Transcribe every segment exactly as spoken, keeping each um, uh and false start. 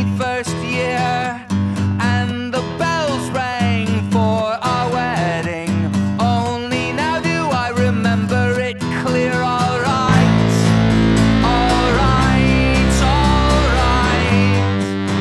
twenty-first year, and the bells rang for our wedding. Only now do I remember it clear. Alright, alright, alright.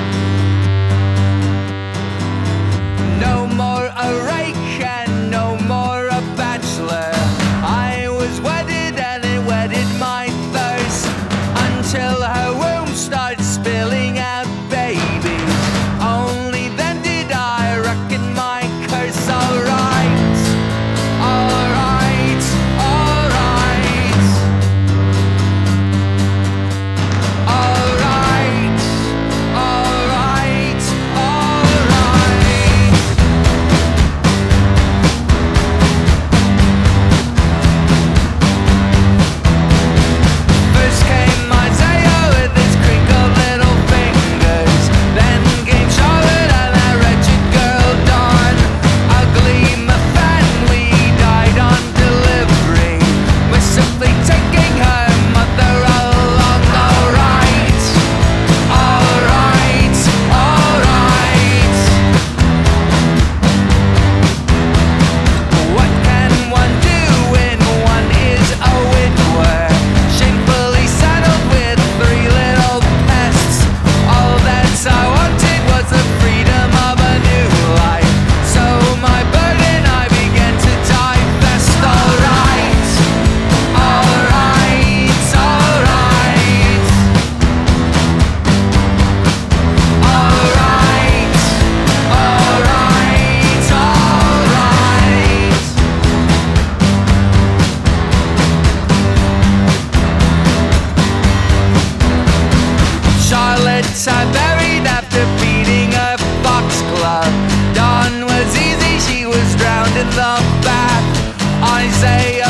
No more a rake and no more a bachelor. I was wedded and it wedded my thirst, until her womb started spilling out babies. Only then did I reckon my curse. Alright, alright, alright. Alright, alright, alright. First came Isaiah with his crinkled little fingers. Then came Charlotte and that wretched girl Dawn. Ugly Mathan, we died on delivery. We're simply taking her mother along. Alright, alright, alright. What can one do when one is a widower, shamefully saddled with three little pests? All that I wanted was the freedom of a new life, so my burden I began to divest. Alright, alright, alright. Alright, alright, alright. Charlotte I buried after feeding her foxglove. Dawn was easy, she was drowned in the bath. Isaiah